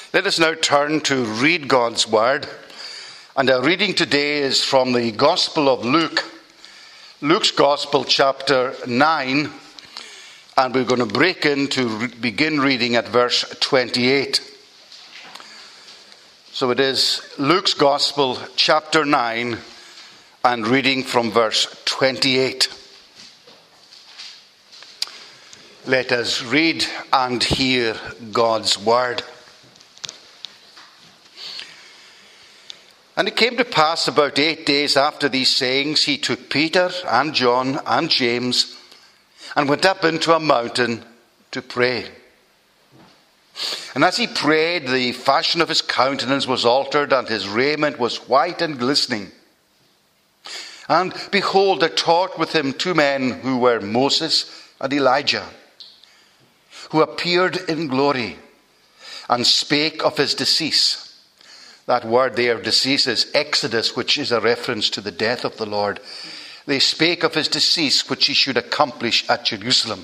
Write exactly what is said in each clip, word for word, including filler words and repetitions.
Let us now turn to read God's Word. And our reading today is from the Gospel of Luke, Luke's Gospel, chapter nine. And we're going to break in to begin reading at verse twenty-eight. So it is Luke's Gospel, chapter nine, and reading from verse twenty-eight. Let us read and hear God's Word. And it came to pass about eight days after these sayings, he took Peter and John and James and went up into a mountain to pray. And as he prayed, the fashion of his countenance was altered, and his raiment was white and glistening. And behold, there talked with him two men who were Moses and Elijah, who appeared in glory and spake of his decease. That word there, decease, is Exodus, which is a reference to the death of the Lord. They spake of his decease, which he should accomplish at Jerusalem.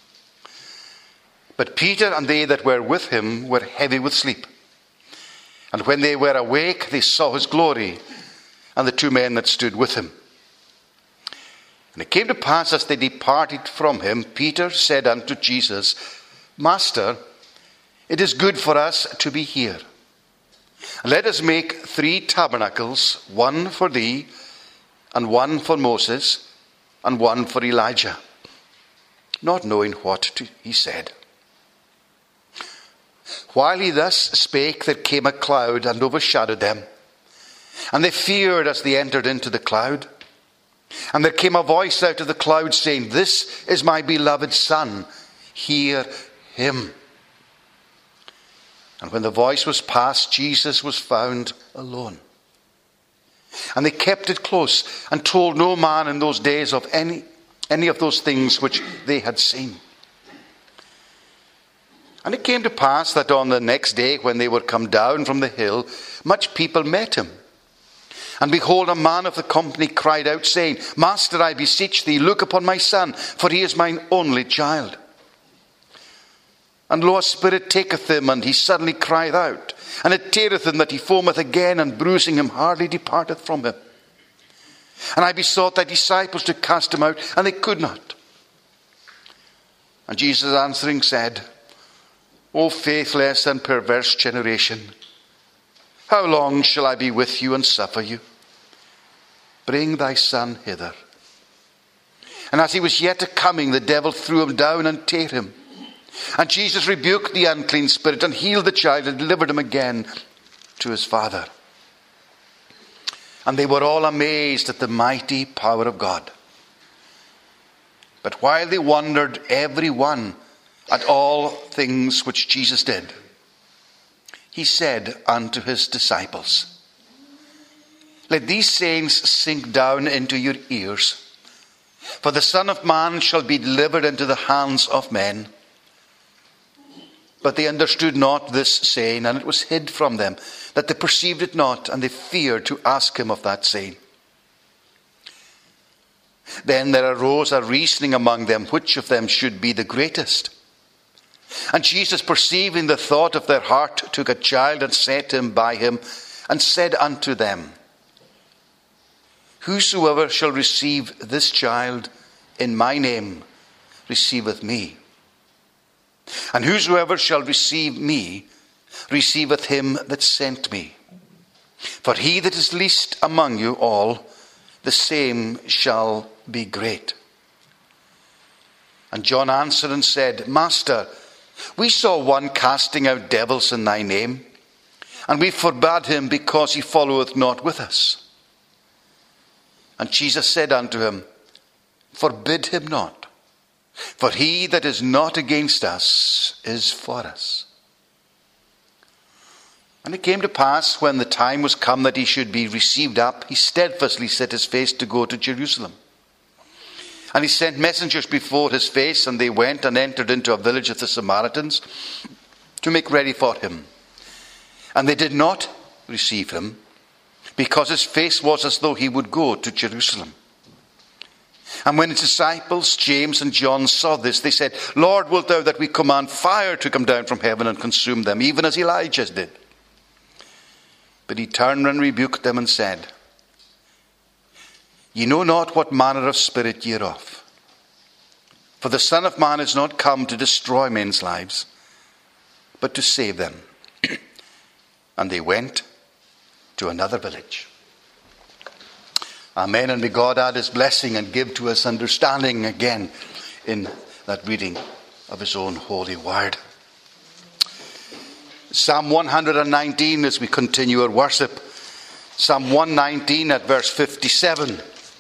But Peter and they that were with him were heavy with sleep. And when they were awake, they saw his glory, and the two men that stood with him. And it came to pass, as they departed from him, Peter said unto Jesus, Master, it is good for us to be here. Let us make three tabernacles, one for thee, and one for Moses, and one for Elijah. Not knowing what to, he said. While he thus spake, there came a cloud and overshadowed them. And they feared as they entered into the cloud. And there came a voice out of the cloud, saying, This is my beloved Son, hear him. And when the voice was past, Jesus was found alone. And they kept it close, and told no man in those days of any, any of those things which they had seen. And it came to pass that on the next day, when they were come down from the hill, much people met him. And behold, a man of the company cried out, saying, Master, I beseech thee, look upon my son, for he is mine only child. And lo, a spirit taketh him, and he suddenly crieth out. And it teareth him that he foameth again, and bruising him hardly departeth from him. And I besought thy disciples to cast him out, and they could not. And Jesus answering said, O faithless and perverse generation, how long shall I be with you and suffer you? Bring thy son hither. And as he was yet a coming, the devil threw him down and tare him. And Jesus rebuked the unclean spirit, and healed the child, and delivered him again to his father. And they were all amazed at the mighty power of God. But while they wondered every one at all things which Jesus did, he said unto his disciples, Let these sayings sink down into your ears. For the Son of Man shall be delivered into the hands of men. But they understood not this saying, and it was hid from them, that they perceived it not, and they feared to ask him of that saying. Then there arose a reasoning among them, which of them should be the greatest. And Jesus, perceiving the thought of their heart, took a child and set him by him, and said unto them, Whosoever shall receive this child in my name receiveth me. And whosoever shall receive me receiveth him that sent me. For he that is least among you all, the same shall be great. And John answered and said, Master, we saw one casting out devils in thy name, and we forbade him, because he followeth not with us. And Jesus said unto him, Forbid him not. For he that is not against us is for us. And it came to pass, when the time was come that he should be received up, he steadfastly set his face to go to Jerusalem. And he sent messengers before his face, and they went and entered into a village of the Samaritans to make ready for him. And they did not receive him, because his face was as though he would go to Jerusalem. And when his disciples, James and John, saw this, they said, Lord, wilt thou that we command fire to come down from heaven and consume them, even as Elijah did? But he turned and rebuked them and said, Ye know not what manner of spirit ye are of. For the Son of Man is not come to destroy men's lives, but to save them. And they went to another village. Amen. And may God add his blessing and give to us understanding again in that reading of his own holy word. Psalm one nineteen, as we continue our worship. Psalm one nineteen at verse fifty-seven.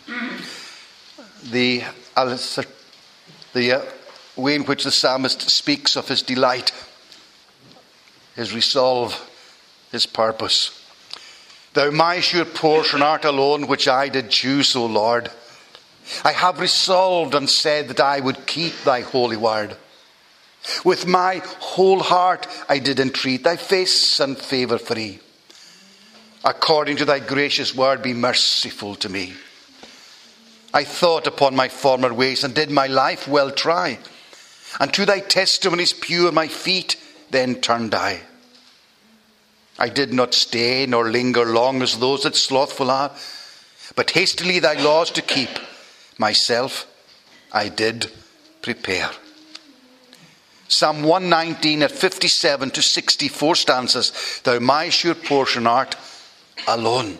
The, the uh, way in which the psalmist speaks of his delight, his resolve, his purpose. Thou my sure portion art alone, which I did choose, O Lord. I have resolved and said that I would keep thy holy word. With my whole heart I did entreat thy face and favour free. According to thy gracious word, be merciful to me. I thought upon my former ways and did my life well try. And to thy testimonies pure my feet then turned I. I did not stay nor linger long as those that slothful are, but hastily thy laws to keep, myself I did prepare. Psalm one nineteen at fifty-seven to sixty-four stanzas. Thou my sure portion art alone.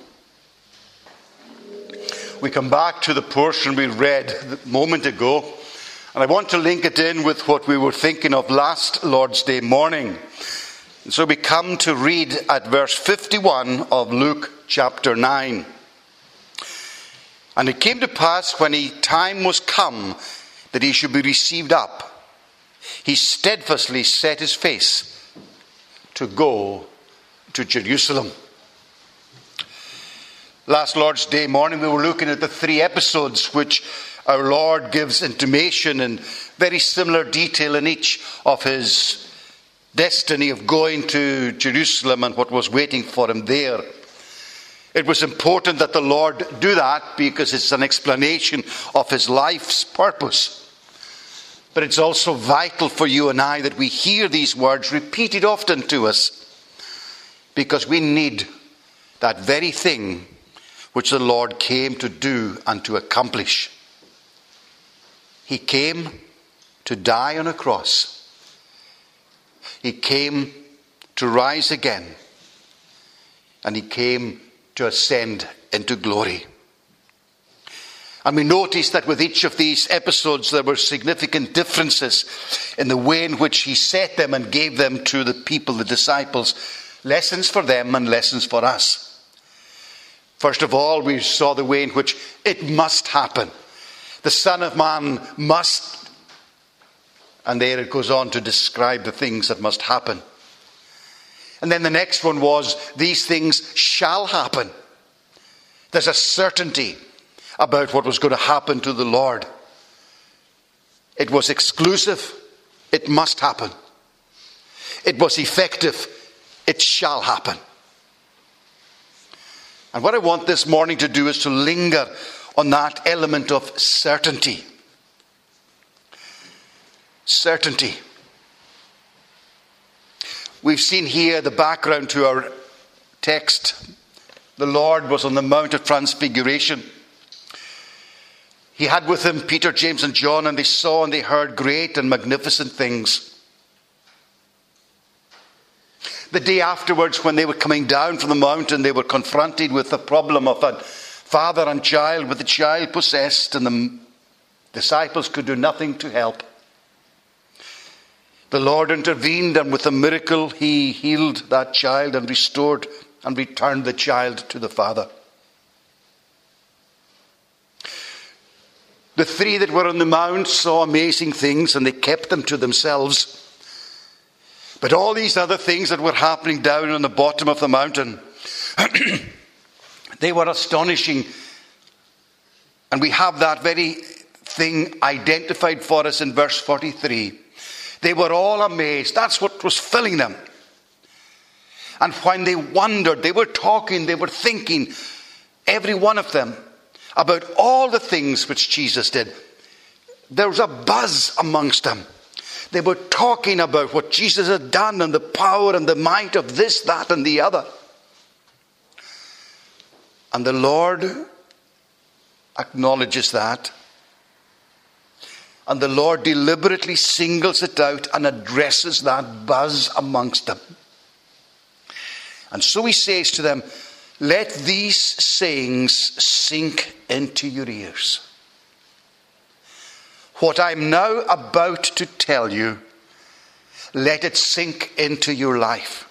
We come back to the portion we read a moment ago, and I want to link it in with what we were thinking of last Lord's Day morning. And so we come to read at verse fifty-one of Luke chapter nine. And it came to pass when he time was come that he should be received up, he steadfastly set his face to go to Jerusalem. Last Lord's Day morning we were looking at the three episodes which our Lord gives intimation in very similar detail in each of his destiny of going to Jerusalem and what was waiting for him there. It was important that the Lord do that because it's an explanation of his life's purpose. But it's also vital for you and I that we hear these words repeated often to us, because we need that very thing which the Lord came to do and to accomplish. He came to die on a cross. He came to rise again, and he came to ascend into glory. And we notice that with each of these episodes there were significant differences in the way in which he set them and gave them to the people, the disciples. Lessons for them and lessons for us. First of all, we saw the way in which it must happen. The Son of Man must. And there it goes on to describe the things that must happen. And then the next one was, these things shall happen. There's a certainty about what was going to happen to the Lord. It was exclusive. It must happen. It was effective. It shall happen. And what I want this morning to do is to linger on that element of certainty. Certainty. We've seen here the background to our text. The Lord was on the Mount of Transfiguration. He had with him Peter, James and John, and they saw and they heard great and magnificent things. The day afterwards, when they were coming down from the mountain, they were confronted with the problem of a father and child with the child possessed, and the disciples could do nothing to help. The Lord intervened, and with a miracle he healed that child and restored and returned the child to the father. The three that were on the mount saw amazing things, and they kept them to themselves. But all these other things that were happening down on the bottom of the mountain, they were astonishing. And we have that very thing identified for us in verse forty-three. They were all amazed. That's what was filling them. And when they wondered, they were talking, they were thinking, every one of them, about all the things which Jesus did. There was a buzz amongst them. They were talking about what Jesus had done and the power and the might of this, that, and the other. And the Lord acknowledges that. And the Lord deliberately singles it out and addresses that buzz amongst them. And so he says to them, let these sayings sink into your ears. What I'm now about to tell you, let it sink into your life.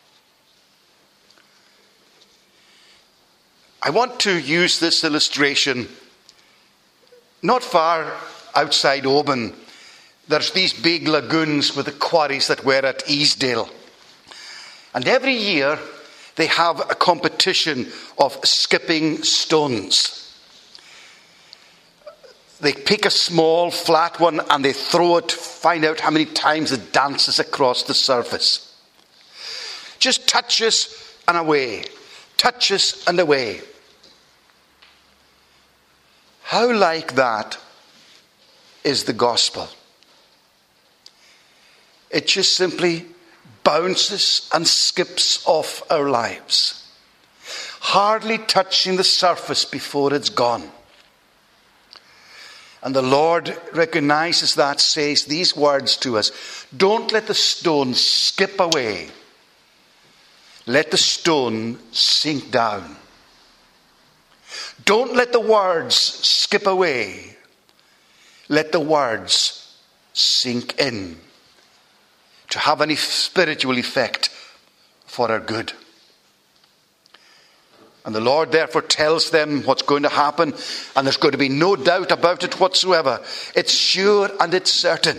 I want to use this illustration not far outside Oban. There's these big lagoons with the quarries that were at Easdale. And every year they have a competition of skipping stones. They pick a small flat one and they throw it, find out how many times it dances across the surface. Just touches and away. Touches and away. How like that is the gospel? It just simply bounces and skips off our lives, hardly touching the surface before it's gone. And the Lord recognizes that, says these words to us. Don't let the stone skip away. Let the stone sink down. Don't let the words skip away. Let the words sink in to have any spiritual effect for our good. And the Lord therefore tells them what's going to happen, and there's going to be no doubt about it whatsoever. It's sure and it's certain.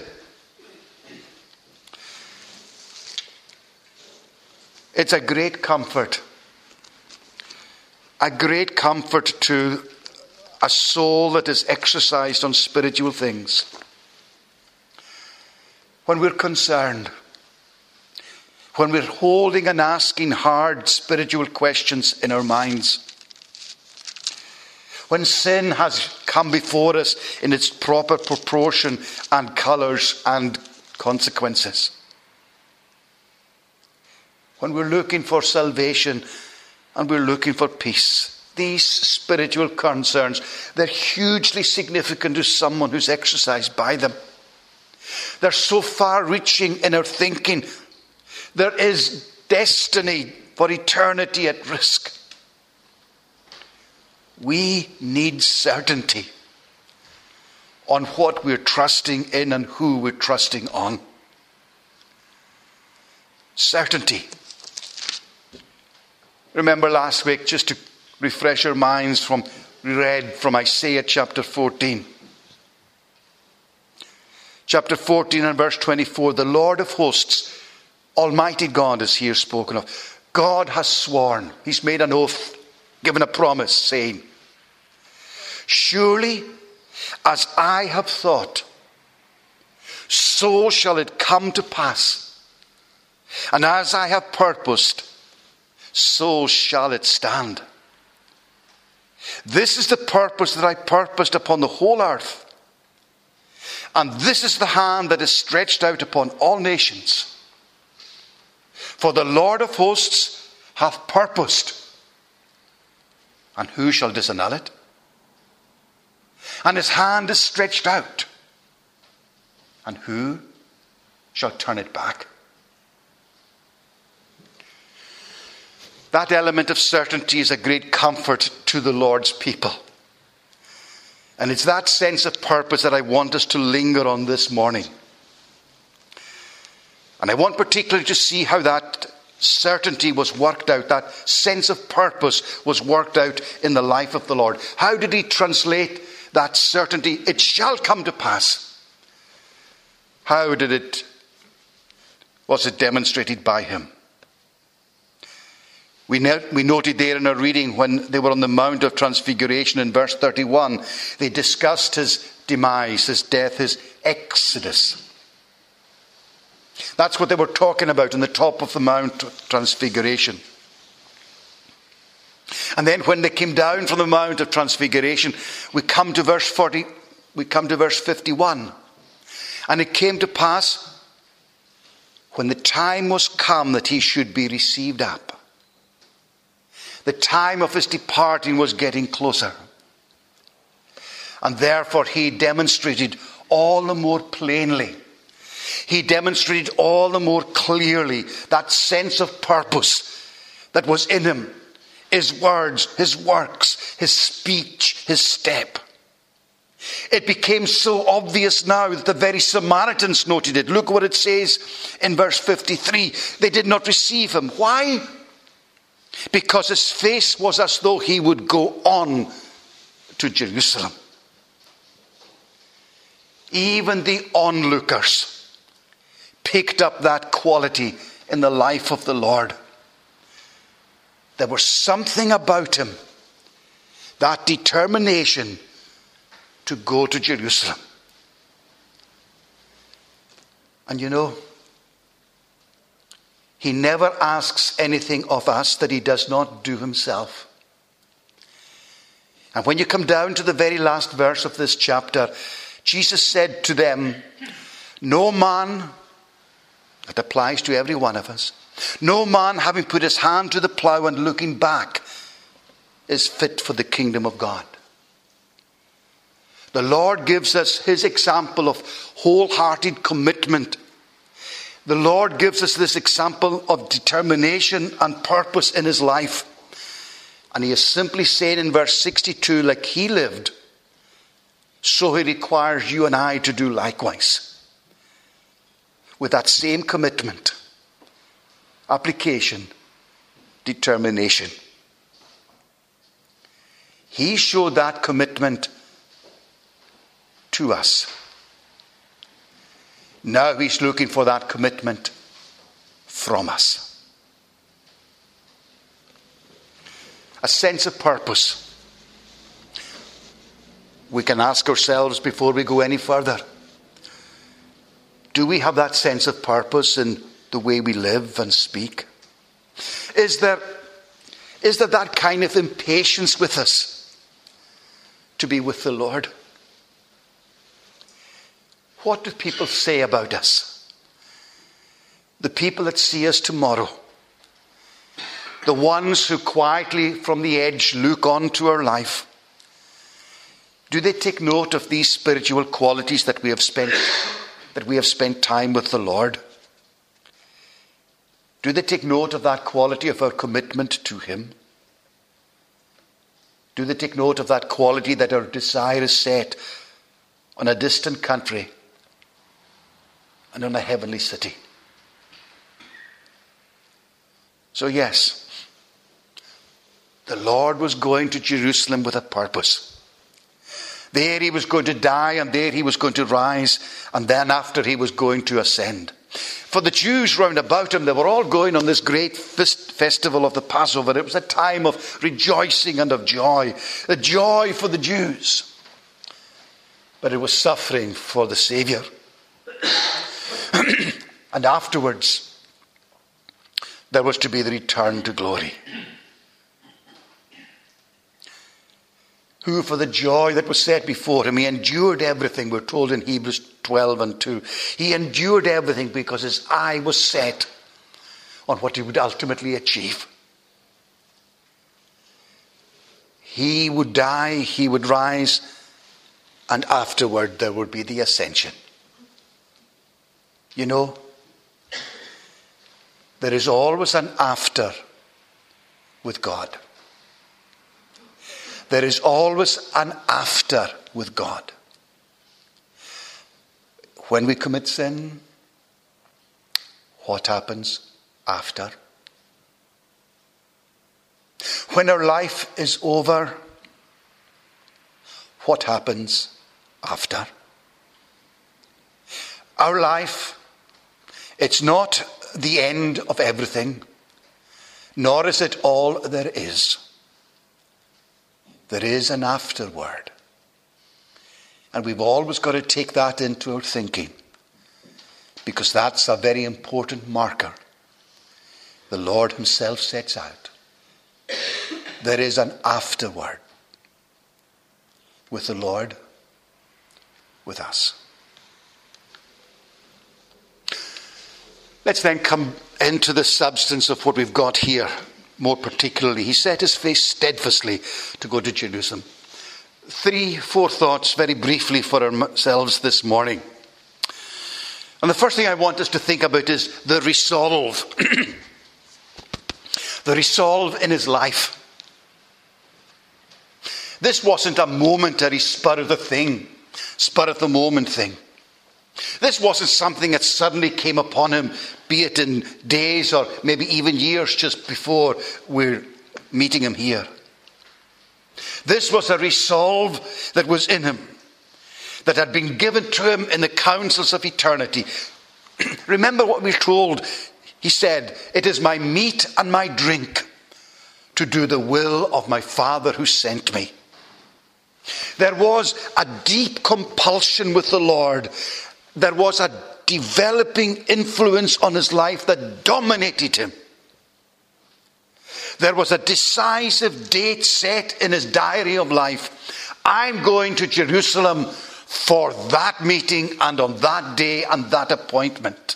It's a great comfort. A great comfort to a soul that is exercised on spiritual things. When we're concerned, when we're holding and asking hard spiritual questions in our minds, when sin has come before us in its proper proportion and colours and consequences, when we're looking for salvation and we're looking for peace, these spiritual concerns, they're hugely significant to someone who's exercised by them. They're so far-reaching in our thinking. There is destiny for eternity at risk. We need certainty on what we're trusting in and who we're trusting on. Certainty. Remember last week, just to refresh our minds, from we read from Isaiah chapter fourteen. Chapter fourteen and verse twenty-four, the Lord of hosts, Almighty God is here spoken of. God has sworn, he's made an oath, given a promise, saying, surely as I have thought, so shall it come to pass. And as I have purposed, so shall it stand. This is the purpose that I purposed upon the whole earth. And this is the hand that is stretched out upon all nations. For the Lord of hosts hath purposed, and who shall disannul it? And his hand is stretched out, and who shall turn it back? That element of certainty is a great comfort to the Lord's people. And it's that sense of purpose that I want us to linger on this morning. And I want particularly to see how that certainty was worked out, that sense of purpose was worked out in the life of the Lord. How did he translate that certainty? It shall come to pass. How did it, was it demonstrated by him? We, we noted there in our reading when they were on the Mount of Transfiguration in verse thirty-one, they discussed his demise, his death, his exodus. That's what they were talking about on the top of the Mount of Transfiguration. And then when they came down from the Mount of Transfiguration, we come to verse forty, we come to verse fifty-one. And it came to pass, when the time was come that he should be received up. The time of his departing was getting closer. And therefore he demonstrated all the more plainly, he demonstrated all the more clearly that sense of purpose that was in him. His words, his works, his speech, his step. It became so obvious now that the very Samaritans noted it. Look what it says in verse fifty-three. They did not receive him. Why? Because his face was as though he would go on to Jerusalem. Even the onlookers picked up that quality in the life of the Lord. There was something about him, that determination to go to Jerusalem. And you know, he never asks anything of us that he does not do himself. And when you come down to the very last verse of this chapter, Jesus said to them, no man, that applies to every one of us, no man having put his hand to the plough and looking back is fit for the kingdom of God. The Lord gives us his example of wholehearted commitment. The Lord gives us this example of determination and purpose in his life. And he is simply saying in verse sixty-two, like he lived, so he requires you and I to do likewise. With that same commitment, application, determination. He showed that commitment to us. Now he's looking for that commitment from us. A sense of purpose. We can ask ourselves before we go any further, do we have that sense of purpose in the way we live and speak? Is there, is there that kind of impatience with us to be with the Lord? What do people say about us? The people that see us tomorrow. The ones who quietly from the edge look on to our life. Do they take note of these spiritual qualities that we have spent, that we have spent time with the Lord? Do they take note of that quality of our commitment to him? Do they take note of that quality that our desire is set on a distant country and on a heavenly city? So yes, the Lord was going to Jerusalem with a purpose. There he was going to die, and there he was going to rise, and then after he was going to ascend. For the Jews round about him, they were all going on this great fest- festival of the Passover. It was a time of rejoicing and of joy. The joy for the Jews. But it was suffering for the Saviour. And afterwards, there was to be the return to glory. Who for the joy that was set before him, he endured everything. We're told in Hebrews twelve and two. He endured everything because his eye was set on what he would ultimately achieve. He would die, he would rise, and afterward there would be the ascension. You know, there is always an after with God. There is always an after with God. When we commit sin, what happens after? When our life is over, what happens after? Our life, it's not the end of everything, nor is it all there is. There is an afterward. And we've always got to take that into our thinking, because that's a very important marker the Lord himself sets out. there is an afterward with the Lord, with us. Let's then come into the substance of what we've got here. More particularly, he set his face steadfastly to go to Jerusalem. Three, four thoughts very briefly for ourselves this morning. And the first thing I want us to think about is the resolve. The resolve in his life. This wasn't a momentary spur of the thing, spur of the moment thing. This wasn't something that suddenly came upon him, be it in days or maybe even years just before we're meeting him here. This was a resolve that was in him, that had been given to him in the councils of eternity. Remember what we're told. He said, "It is my meat and my drink to do the will of my Father who sent me." There was a deep compulsion with the Lord. There was a developing influence on his life that dominated him. There was a decisive date set in his diary of life. I'm going to Jerusalem for that meeting and on that day and that appointment.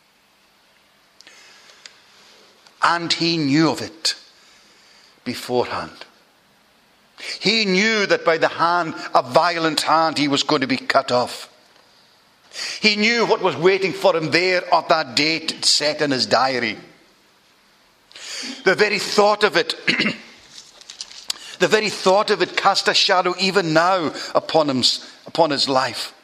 And he knew of it beforehand. He knew that by the hand, a violent hand, he was going to be cut off. He knew what was waiting for him there at that date set in his diary. The very thought of it, the very thought of it cast a shadow even now upon him, upon his life.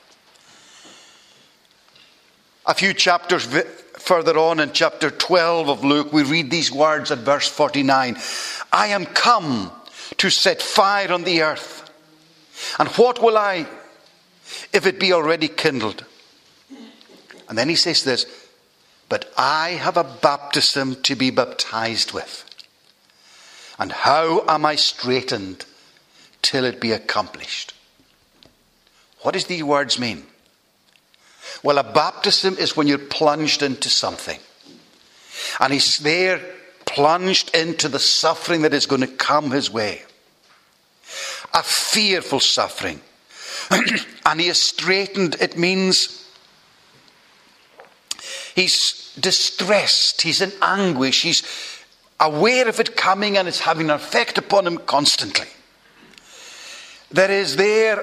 A few chapters further on in chapter twelve of Luke, we read these words at verse forty-nine. "I am come to set fire on the earth. And what will I, if it be already kindled?" And then he says this, "But I have a baptism to be baptized with. And how am I straitened till it be accomplished?" What does these words mean? Well, a baptism is when you're plunged into something. And he's there plunged into the suffering that is going to come his way. A fearful suffering. And he is straitened. It means he's distressed. He's in anguish. He's aware of it coming and it's having an effect upon him constantly. There is there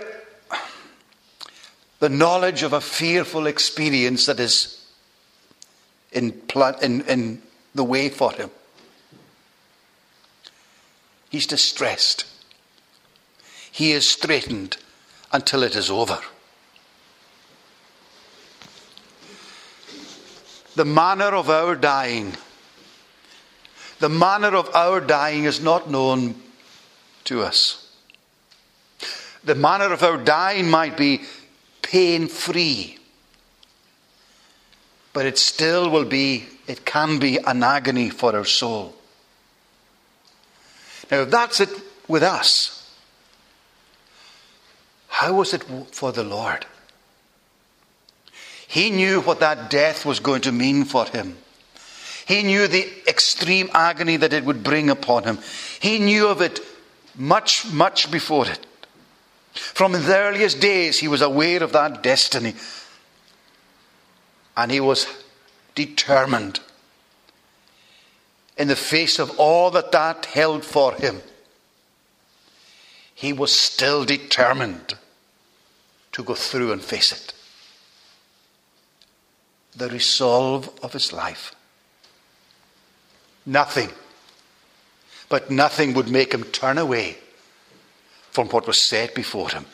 the knowledge of a fearful experience that is in, in, in the way for him. He's distressed. He is straitened until it is over. The manner of our dying, the manner of our dying is not known to us. The manner of our dying might be pain-free, but it still will be, it can be an agony for our soul. Now, if that's it with us, how was it for the Lord? He knew what that death was going to mean for him. He knew the extreme agony that it would bring upon him. He knew of it much, much before it. From the earliest days, he was aware of that destiny. And he was determined, in the face of all that that held for him, he was still determined to go through and face it. The resolve of his life. Nothing, but nothing would make him turn away from what was set before him.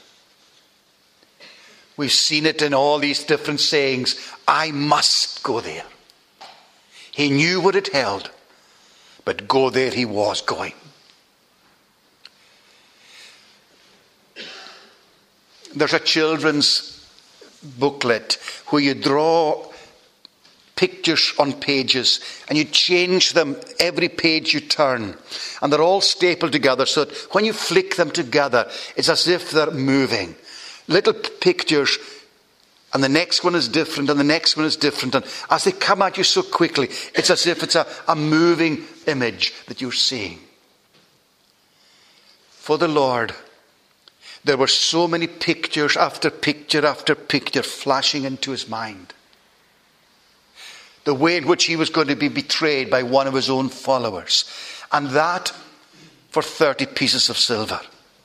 We've seen it in all these different sayings. I must go there. He knew what it held, but go there he was going. There's a children's booklet where you draw pictures on pages and you change them every page you turn, and they're all stapled together so that when you flick them together it's as if they're moving. Little pictures, and the next one is different and the next one is different, and as they come at you so quickly it's as if it's a, a moving image that you're seeing. for the Lord, there were so many pictures after picture after picture flashing into his mind. The way in which he was going to be betrayed by one of his own followers. And that for thirty pieces of silver.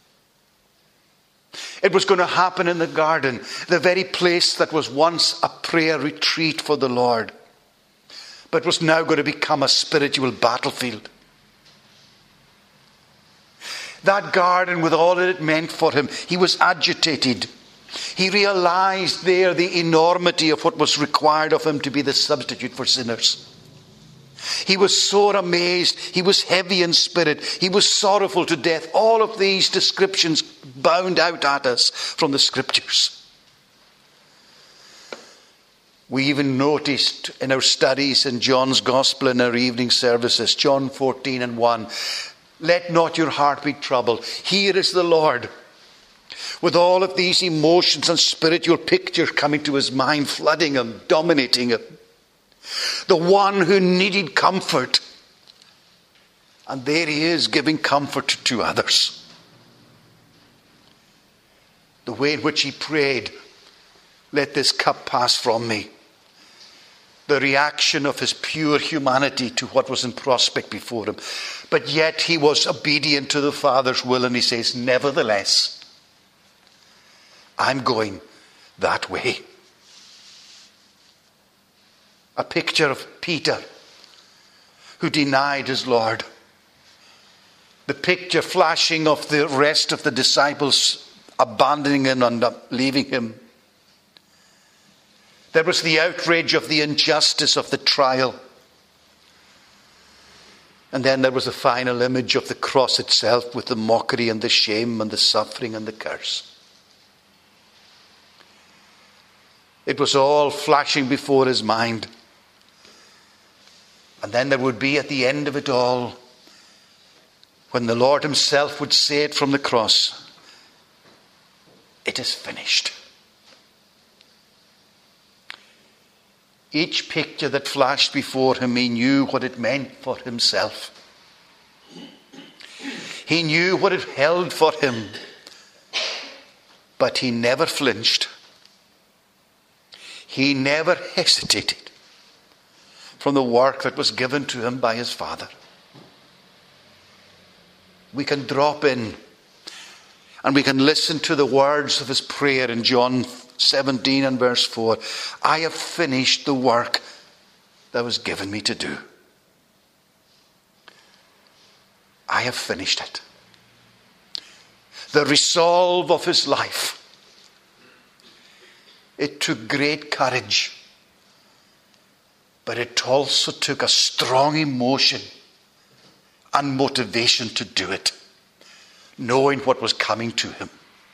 It was going to happen in the garden, the very place that was once a prayer retreat for the Lord, but was now going to become a spiritual battlefield. That garden, with all that it meant for him, he was agitated. He realized there the enormity of what was required of him to be the substitute for sinners. He was sore amazed. He was heavy in spirit. He was sorrowful to death. All of these descriptions bound out at us from the scriptures. We even noticed in our studies in John's Gospel in our evening services, John fourteen and one, let not your heart be troubled. Here is the Lord. With all of these emotions and spiritual pictures coming to his mind, flooding him, dominating him. The one who needed comfort. And there he is giving comfort to others. The way in which he prayed, let this cup pass from me. The reaction of his pure humanity to what was in prospect before him. But yet he was obedient to the Father's will, and he says, nevertheless, I'm going that way. A picture of Peter, who denied his Lord. The picture flashing of the rest of the disciples abandoning him and leaving him. There was the outrage of the injustice of the trial. And then there was the final image of the cross itself, with the mockery and the shame and the suffering and the curse. It was all flashing before his mind. And then there would be at the end of it all, when the Lord himself would say it from the cross, it is finished. Each picture that flashed before him, he knew what it meant for himself. He knew what it held for him. But he never flinched. He never hesitated from the work that was given to him by his Father. We can drop in and we can listen to the words of his prayer in John seventeen and verse four. I have finished the work that was given me to do. I have finished it. The resolve of his life. It took great courage, but it also took a strong emotion and motivation to do it, knowing what was coming to him.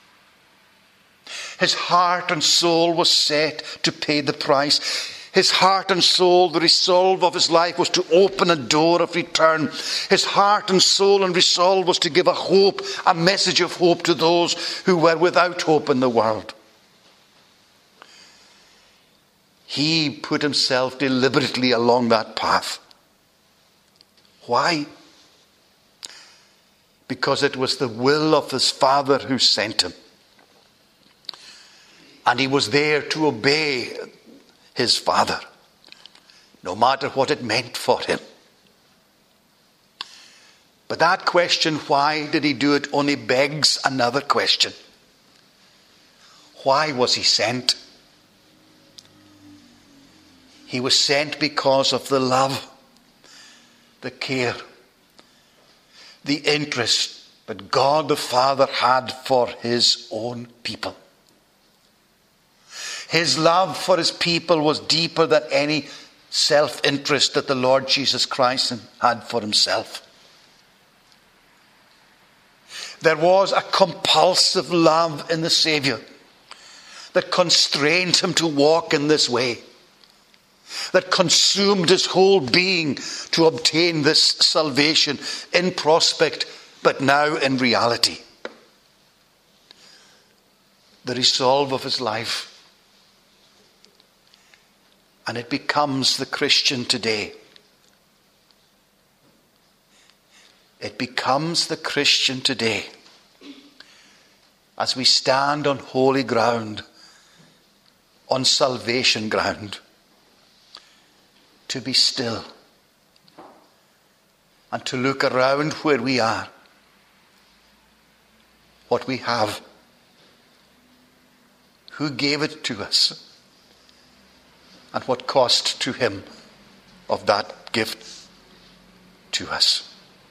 His heart and soul was set to pay the price. His heart and soul, the resolve of his life was to open a door of return. His heart and soul and resolve was to give a hope, a message of hope to those who were without hope in the world. He put himself deliberately along that path. Why? Because it was the will of his Father who sent him. And he was there to obey his Father, no matter what it meant for him. But that question, why did he do it, only begs another question. Why was he sent? He was sent because of the love, the care, the interest that God the Father had for his own people. His love for his people was deeper than any self-interest that the Lord Jesus Christ had for himself. There was a compulsive love in the Savior that constrained him to walk in this way, that consumed his whole being to obtain this salvation in prospect, but now in reality. The resolve of his life. And it becomes the Christian today. It becomes the Christian today. as we stand on holy ground, on salvation ground, to be still and to look around where we are, what we have, who gave it to us, and what cost to him of that gift to us.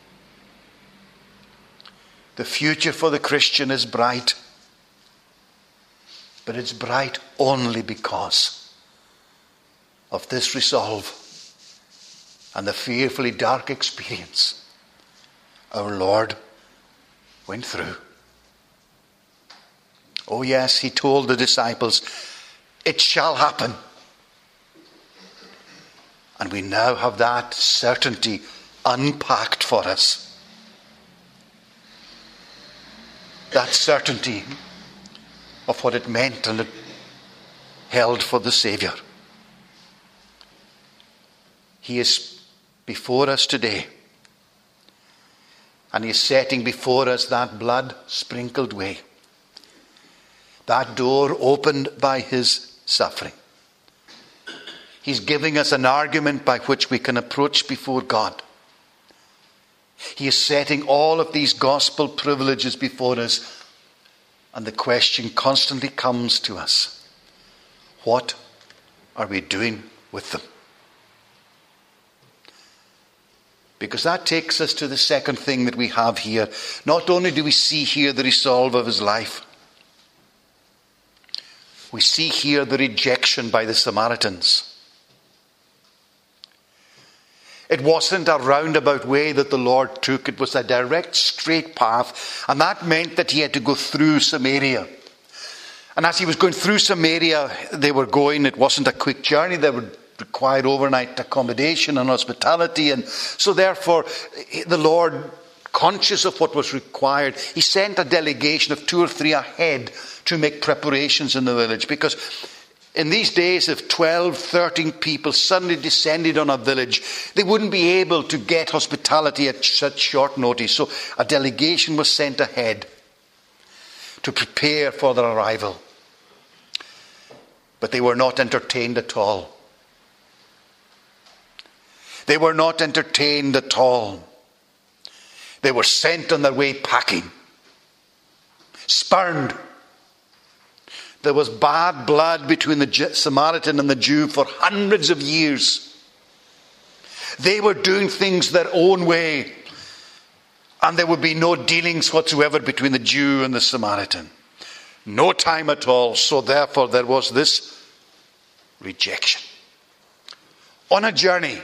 The future for the Christian is bright, but it's bright only because of this resolve and the fearfully dark experience our Lord went through. Oh yes, he told the disciples, it shall happen. And we now have that certainty unpacked for us. That certainty of what it meant and it held for the Saviour. He is before us today. And he is setting before us that blood-sprinkled way. That door opened by his suffering. He's giving us an argument by which we can approach before God. He is setting all of these gospel privileges before us. And the question constantly comes to us. What are we doing with them? Because that takes us to the second thing that we have here. Not only do we see here the resolve of his life, we see here the rejection by the Samaritans. It wasn't a roundabout way that the Lord took. It was a direct, straight path. And that meant that he had to go through Samaria. And as he was going through Samaria, they were going, it wasn't a quick journey. They would require overnight accommodation and hospitality. And so therefore, the Lord, conscious of what was required, he sent a delegation of two or three ahead to make preparations in the village. Because in these days, if twelve, thirteen people suddenly descended on a village, they wouldn't be able to get hospitality at such short notice. So a delegation was sent ahead to prepare for their arrival. But they were not entertained at all. They were not entertained at all. They were sent on their way packing. Spurned. There was bad blood between the Samaritan and the Jew for hundreds of years. They were doing things their own way. And there would be no dealings whatsoever between the Jew and the Samaritan. No time at all. So therefore there was this rejection. On a journey,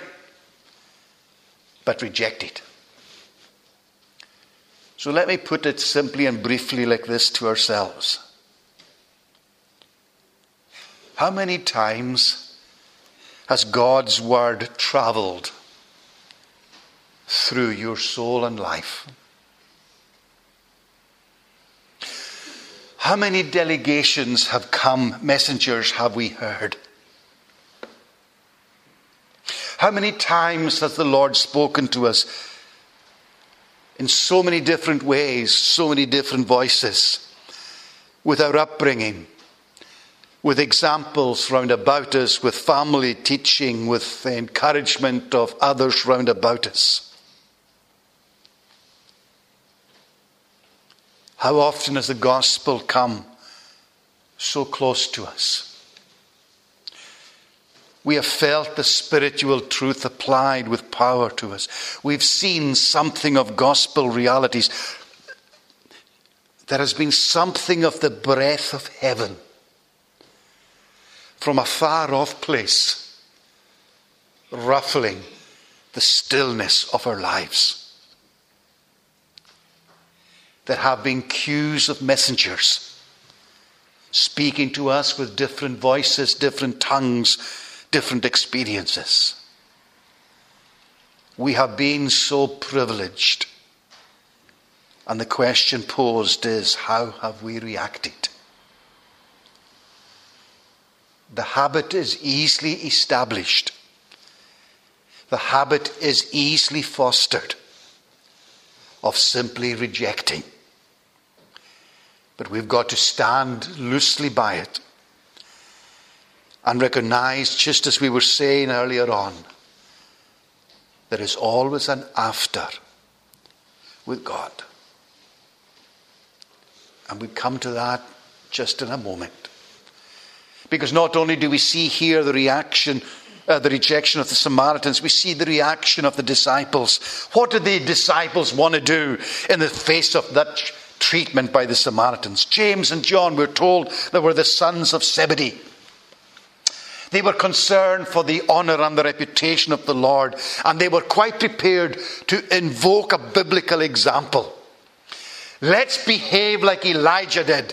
but rejected. So let me put it simply and briefly like this to ourselves. How many times has God's word travelled through your soul and life? How many delegations have come, messengers have we heard? How many times has the Lord spoken to us in so many different ways, so many different voices, with our upbringing, with examples round about us, with family teaching, with the encouragement of others round about us? How often has the gospel come so close to us? We have felt the spiritual truth applied with power to us. We've seen something of gospel realities. There has been something of the breath of heaven from a far off place, ruffling the stillness of our lives. There have been queues of messengers speaking to us with different voices, different tongues, different experiences. We have been so privileged. And the question posed is, how have we reacted? The habit is easily established. The habit is easily fostered of simply rejecting. But we've got to stand loosely by it and recognize, just as we were saying earlier on, there is always an after with God. And we come to that just in a moment. Because not only do we see here the reaction, uh, the rejection of the Samaritans, we see the reaction of the disciples. What did the disciples want to do in the face of that treatment by the Samaritans? James and John, we're told, they were the sons of Zebedee. They were concerned for the honor and the reputation of the Lord, and they were quite prepared to invoke a biblical example. Let's behave like Elijah did.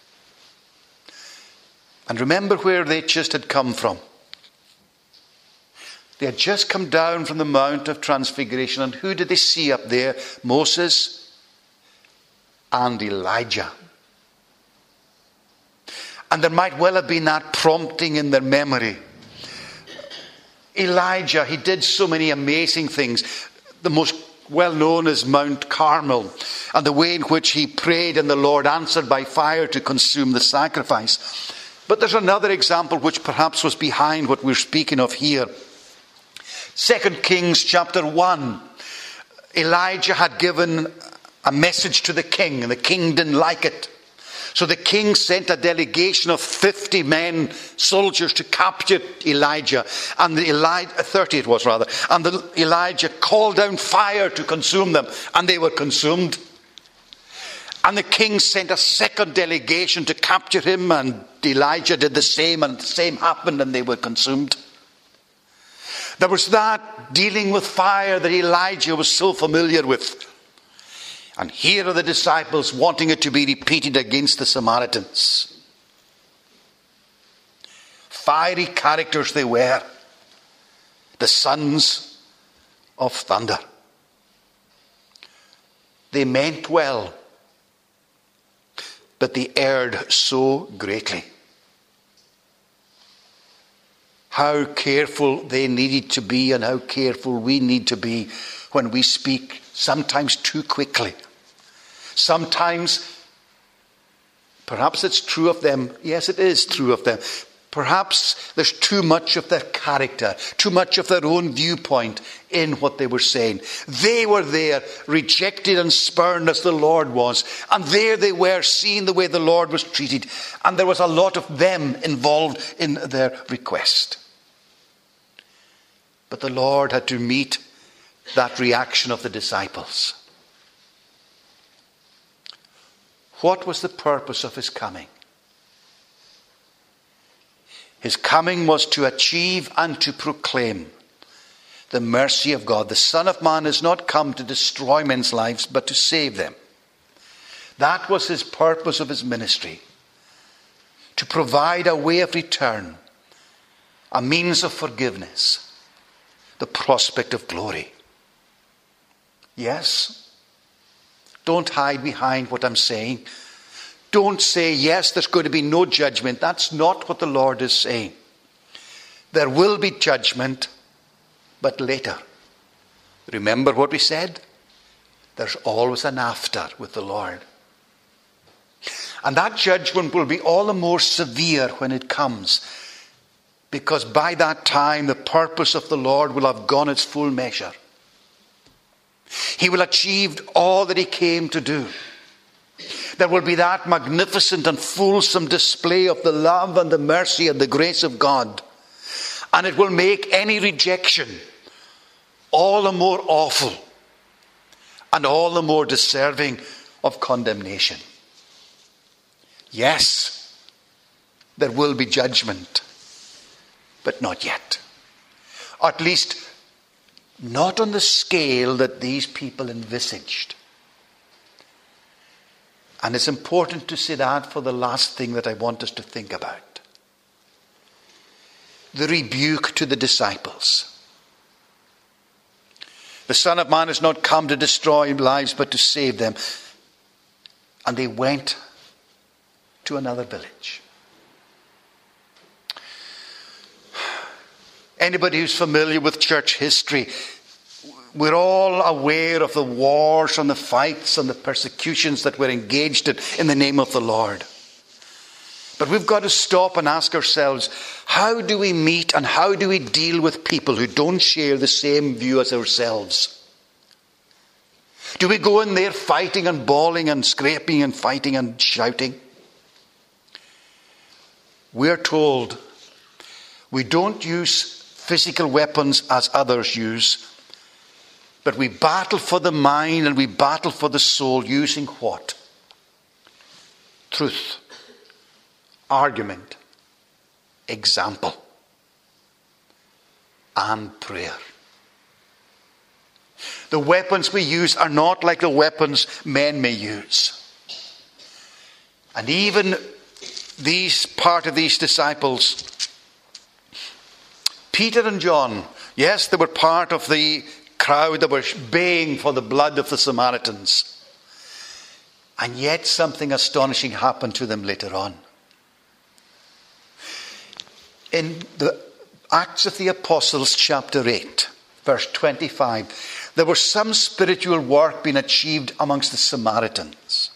And remember where they just had come from. They had just come down from the Mount of Transfiguration, and who did they see up there? Moses and Elijah. And there might well have been that prompting in their memory. Elijah, he did so many amazing things. The most well known is Mount Carmel, and the way in which he prayed and the Lord answered by fire to consume the sacrifice. But there's another example which perhaps was behind what we're speaking of here. Second Kings chapter one. Elijah had given a message to the king, and the king didn't like it. So the king sent a delegation of fifty men, soldiers, to capture Elijah. And the Elijah, thirty it was rather. And the Elijah called down fire to consume them. And they were consumed. And the king sent a second delegation to capture him. And Elijah did the same. And the same happened, and they were consumed. There was that dealing with fire that Elijah was so familiar with. And here are the disciples wanting it to be repeated against the Samaritans. Fiery characters they were. The sons of thunder. They meant well, but they erred so greatly. How careful they needed to be, and how careful we need to be when we speak, sometimes too quickly. Sometimes, perhaps it's true of them. Yes, it is true of them. Perhaps there's too much of their character, too much of their own viewpoint in what they were saying. They were there, rejected and spurned as the Lord was. And there they were, seeing the way the Lord was treated. And there was a lot of them involved in their request. But the Lord had to meet that reaction of the disciples. What was the purpose of his coming? His coming was to achieve and to proclaim the mercy of God. The Son of Man has not come to destroy men's lives, but to save them. That was his purpose of his ministry. To provide a way of return, a means of forgiveness, the prospect of glory. Yes. Don't hide behind what I'm saying. Don't say, yes, there's going to be no judgment. That's not what the Lord is saying. There will be judgment, but later. Remember what we said? There's always an after with the Lord. And that judgment will be all the more severe when it comes, because by that time the purpose of the Lord will have gone its full measure. He will achieve all that he came to do. There will be that magnificent and fulsome display of the love and the mercy and the grace of God. And it will make any rejection all the more awful and all the more deserving of condemnation. Yes, there will be judgment, but not yet. Or at least not on the scale that these people envisaged. And it's important to say that for the last thing that I want us to think about. The rebuke to the disciples. The Son of Man has not come to destroy lives, but to save them. And they went to another village. Anybody who's familiar with church history, we're all aware of the wars and the fights and the persecutions that we're engaged in in the name of the Lord. But we've got to stop and ask ourselves, how do we meet and how do we deal with people who don't share the same view as ourselves? Do we go in there fighting and bawling and scraping and fighting and shouting? We're told we don't use physical weapons as others use, but we battle for the mind and we battle for the soul using what? Truth, argument, example, and prayer. The weapons we use are not like the weapons men may use. And even these part of these disciples, Peter and John, yes, they were part of the crowd that were baying for the blood of the Samaritans. And yet something astonishing happened to them later on. In the Acts of the Apostles, chapter eight, verse twenty-five, there was some spiritual work being achieved amongst the Samaritans.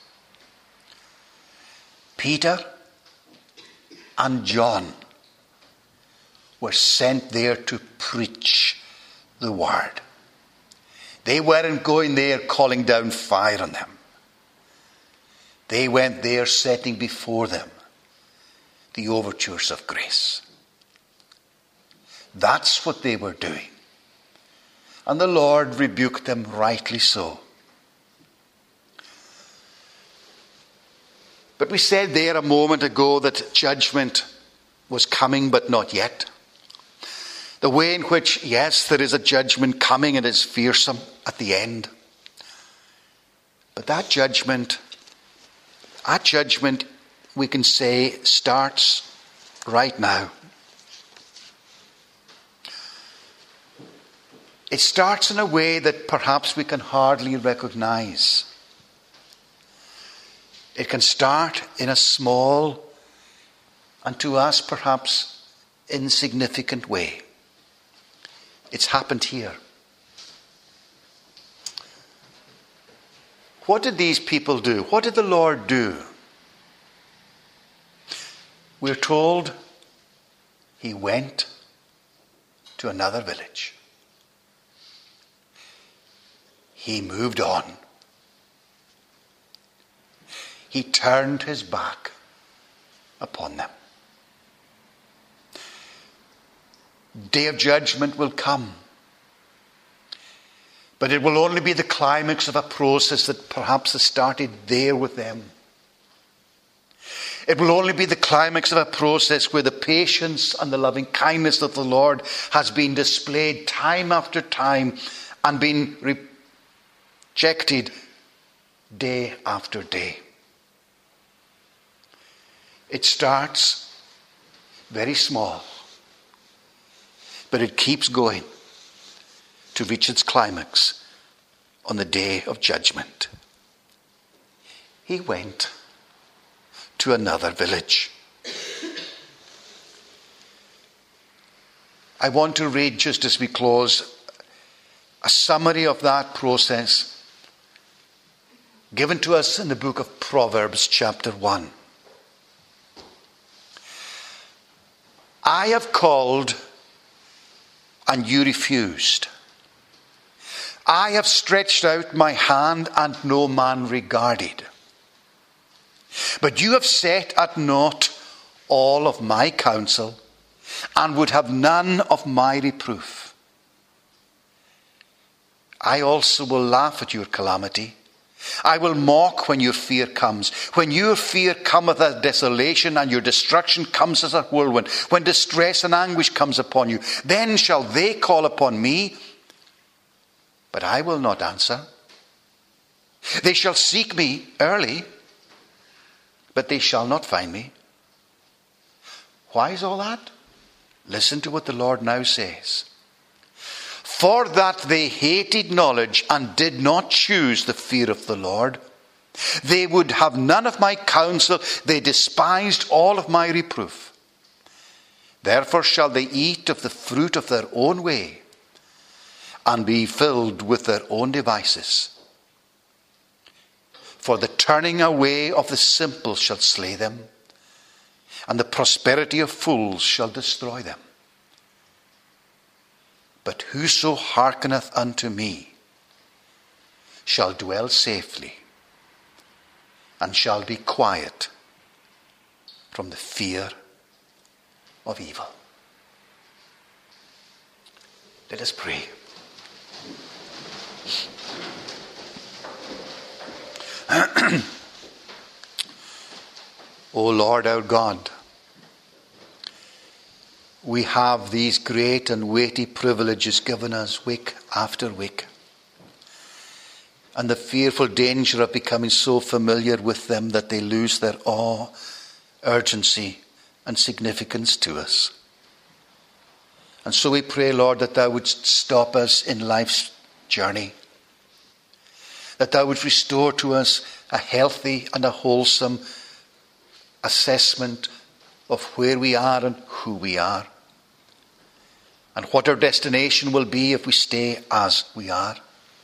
Peter and John were sent there to preach the word. They weren't going there calling down fire on them. They went there setting before them the overtures of grace. That's what they were doing. And the Lord rebuked them, rightly so. But we said there a moment ago that judgment was coming, but not yet. The way in which, yes, there is a judgment coming and it's fearsome at the end. But that judgment, that judgment, we can say, starts right now. It starts in a way that perhaps we can hardly recognize. It can start in a small and to us perhaps insignificant way. It's happened here. What did these people do? What did the Lord do? We're told he went to another village. He moved on. He turned his back upon them. Day of judgment will come. But it will only be the climax of a process that perhaps has started there with them. It will only be the climax of a process where the patience and the loving kindness of the Lord has been displayed time after time and been rejected day after day. It starts very small, but it keeps going to reach its climax on the day of judgment. He went to another village. I want to read, just as we close, a summary of that process given to us in the book of Proverbs, chapter one. I have called, and you refused. I have stretched out my hand, and no man regarded. But you have set at naught all of my counsel, and would have none of my reproof. I also will laugh at your calamity. I will mock when your fear comes. When your fear cometh as desolation, and your destruction comes as a whirlwind, when distress and anguish comes upon you, then shall they call upon me, but I will not answer. They shall seek me early, but they shall not find me. Why is all that? Listen to what the Lord now says. For that they hated knowledge and did not choose the fear of the Lord. They would have none of my counsel. They despised all of my reproof. Therefore shall they eat of the fruit of their own way, and be filled with their own devices. For the turning away of the simple shall slay them, and the prosperity of fools shall destroy them. But whoso hearkeneth unto me shall dwell safely, and shall be quiet from the fear of evil. Let us pray. O Lord our God, we have these great and weighty privileges given us week after week, and the fearful danger of becoming so familiar with them that they lose their awe, urgency, and significance to us. And so we pray, Lord, that thou wouldst stop us in life's journey, that thou wouldst restore to us a healthy and a wholesome assessment of where we are and who we are, and what our destination will be if we stay as we are.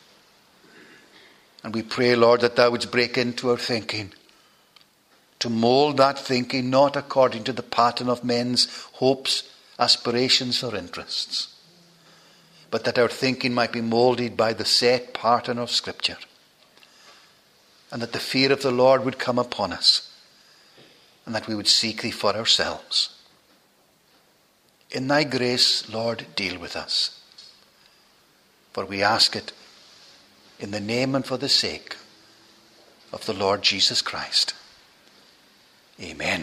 And we pray, Lord, that thou wouldst break into our thinking, to mould that thinking not according to the pattern of men's hopes, aspirations, or interests, but that our thinking might be moulded by the set pattern of Scripture, and that the fear of the Lord would come upon us, and that we would seek thee for ourselves. In thy grace, Lord, deal with us, for we ask it in the name and for the sake of the Lord Jesus Christ. Amen.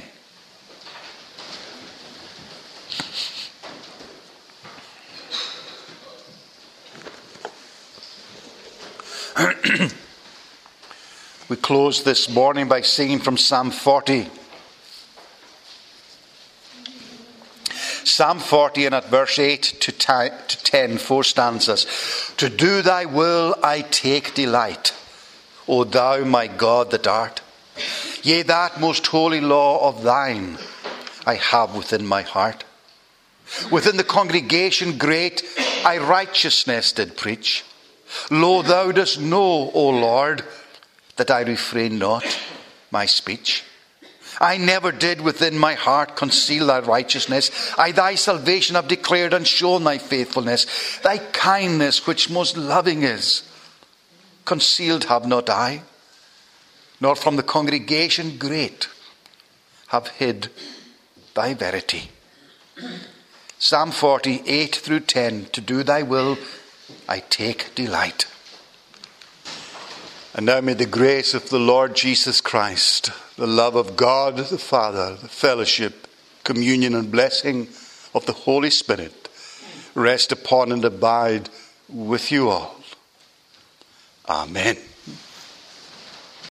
We close this morning by singing from Psalm forty. Psalm forty, and at verse eight to ten, four stanzas. To do thy will I take delight, O thou my God that art. Yea, that most holy law of thine I have within my heart. Within the congregation great I righteousness did preach. Lo, thou dost know, O Lord, that I refrain not my speech. I never did within my heart conceal thy righteousness. I thy salvation have declared and shown thy faithfulness. Thy kindness, which most loving is, concealed have not I, nor from the congregation great have hid thy verity. Psalm forty, eight through ten. To do thy will I take delight. And now may the grace of the Lord Jesus Christ, the love of God the Father, the fellowship, communion and blessing of the Holy Spirit rest upon and abide with you all. Amen.